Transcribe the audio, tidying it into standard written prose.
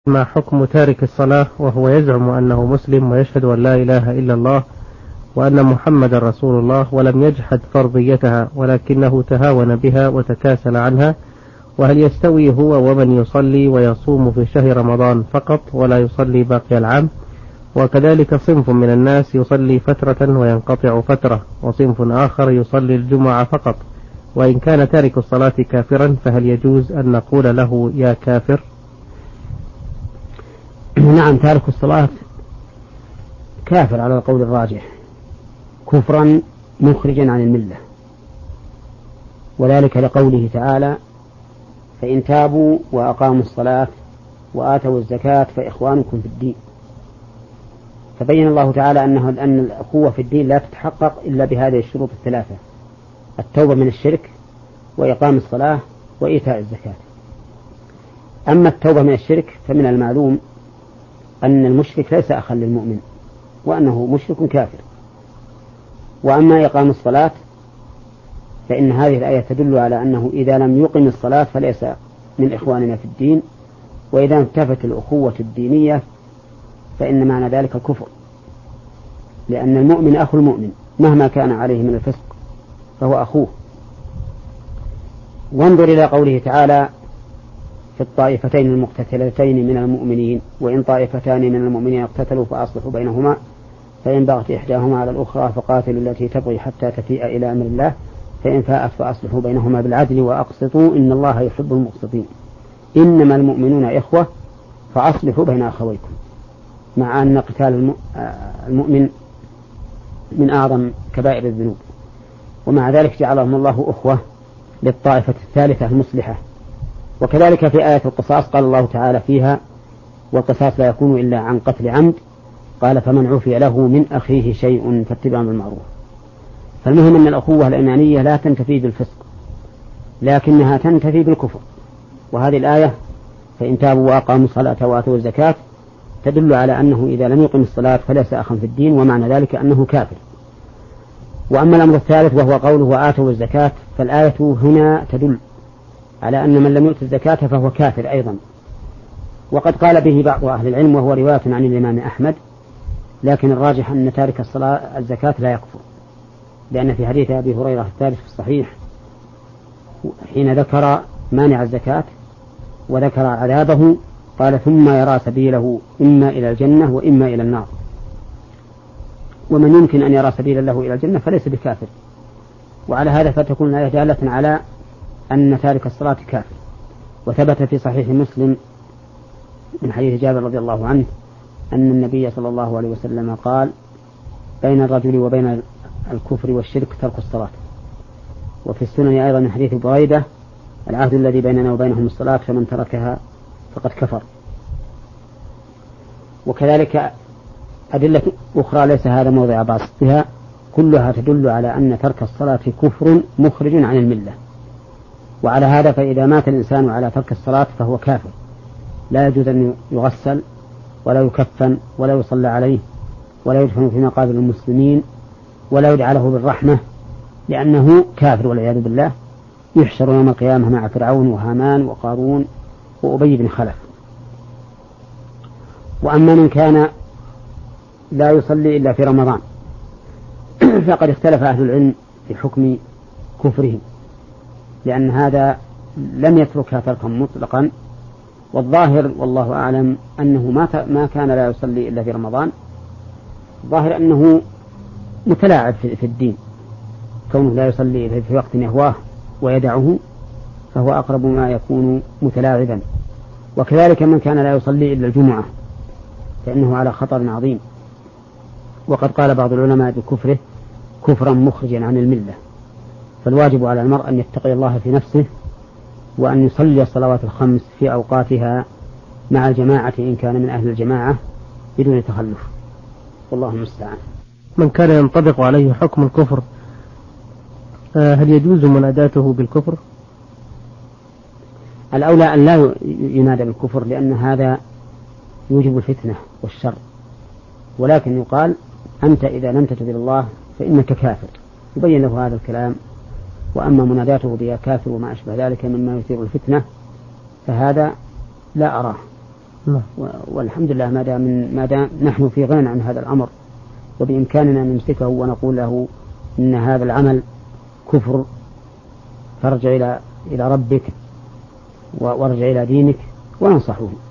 ما حكم تارك الصلاة وهو يزعم أنه مسلم ويشهد أن لا إله إلا الله وأن محمد رسول الله ولم يجحد فرضيتها ولكنه تهاون بها وتكاسل عنها، وهل يستوي هو ومن يصلي ويصوم في شهر رمضان فقط ولا يصلي باقي العام؟ وكذلك صنف من الناس يصلي فترة وينقطع فترة، وصنف آخر يصلي الجمعة فقط، وإن كان تارك الصلاة كافرا فهل يجوز أن نقول له يا كافر؟ نعم، تارك الصلاة كافر على القول الراجح، كفرا مخرجا عن الملة، وذلك لقوله تعالى: فإن تابوا وأقاموا الصلاة وآتوا الزكاة فإخوانكم في الدين. فبين الله تعالى أن الأخوة في الدين لا تتحقق إلا بهذه الشروط الثلاثة: التوبة من الشرك، وإقام الصلاة، وإيتاء الزكاة. أما التوبة من الشرك فمن المعلوم أن المشرك ليس أخا للمؤمن، وأنه مشرك كافر. وأما إقام الصلاة فإن هذه الآية تدل على أنه إذا لم يقم الصلاة فليس من إخواننا في الدين، وإذا انتفت الأخوة الدينية فإن معنى ذلك الكفر، لأن المؤمن أخو المؤمن مهما كان عليه من الفسق فهو أخوه. وانظر إلى قوله تعالى في الطائفتين المقتتلتين من المؤمنين: وإن طائفتان من المؤمنين اقتتلوا فأصلحوا بينهما فإن بغت إحداهما على الأخرى فقاتلوا التي تبغي حتى تفيء إلى أمر الله فإن فاءت فأصلحوا بينهما بالعدل وأقسطوا إن الله يحب المقسطين. إنما المؤمنون إخوة فأصلحوا بين أخويكم، مع أن قتال المؤمن من أعظم كبائر الذنوب، ومع ذلك جعلهم الله أخوة للطائفة الثالثة المصلحة. وكذلك في آية القصاص قال الله تعالى فيها: والقصاص لا يكون إلا عن قتل عمد، قال فمن عفي له من أخيه شيء فاتباع بالمعروف. فالمهم أن الأخوة الإيمانية لا تنتفي بالفسق لكنها تنتفي بالكفر، وهذه الآية فإن تابوا وأقاموا الصلاة وآتوا الزكاة تدل على أنه إذا لم يقم الصلاة فليس أخا في الدين، ومعنى ذلك أنه كافر. وأما الأمر الثالث وهو قوله وآتوا الزكاة، فالآية هنا تدل على أن من لم يؤت الزكاة فهو كافر أيضا، وقد قال به بعض أهل العلم وهو رواية عن الإمام أحمد، لكن الراجح أن تارك الزكاة لا يكفر، لأن في حديث أبي هريرة الثابت في الصحيح حين ذكر مانع الزكاة وذكر عذابه قال: ثم يرى سبيله إما إلى الجنة وإما إلى النار. ومن يمكن أن يرى سبيلا له إلى الجنة فليس بكافر. وعلى هذا فتكون الآية دالة على أن تارك الصلاة كافر. وثبت في صحيح مسلم من حديث جابر رضي الله عنه أن النبي صلى الله عليه وسلم قال: بين الرجل وبين الكفر والشرك ترك الصلاة. وفي السنن أيضا من حديث بريدة: العهد الذي بيننا وبينهم الصلاة فمن تركها فقد كفر. وكذلك أدلة أخرى ليس هذا موضع باسطها كلها تدل على أن ترك الصلاة كفر مخرج عن الملة. وعلى هذا فإذا مات الإنسان على ترك الصلاة فهو كافر، لا يجوز أن يغسل ولا يكفن ولا يصلى عليه ولا يدفن في مقابر المسلمين ولا يدعى له بالرحمة، لأنه كافر والعياذ بالله، يحشر يوم القيامة مع فرعون وهامان وقارون وأبي بن خلف. وأما من كان لا يصلي إلا في رمضان فقد اختلف أهل العلم في حكم كفره، لأن هذا لم يتركها تركا مطلقا، والظاهر والله أعلم أنه ما كان لا يصلي إلا في رمضان، ظاهر أنه متلاعب في الدين، كونه لا يصلي في وقت يهواه ويدعه فهو أقرب ما يكون متلاعبا. وكذلك من كان لا يصلي إلا الجمعة فإنه على خطر عظيم، وقد قال بعض العلماء بكفره كفرا مخرجا عن الملة. فالواجب على المرء أن يتقي الله في نفسه وأن يصلي الصلوات الخمس في أوقاتها مع الجماعة إن كان من أهل الجماعة بدون تخلف، والله المستعان. من كان ينطبق عليه حكم الكفر هل يجوز مناداته بالكفر؟ الأولى أن لا ينادى بالكفر، لأن هذا يوجب الفتنة والشر، ولكن يقال: أنت إذا لم تتب إلى الله فإنك كافر، يبين له هذا الكلام. وأما مناداته بيا كافر وما أشبه ذلك مما يثير الفتنة فهذا لا أراه، والحمد لله ما دام نحن في غنى عن هذا الأمر وبإمكاننا أن نمسكه ونقول له إن هذا العمل كفر، فارجع إلى ربك وارجع إلى دينك وننصحه.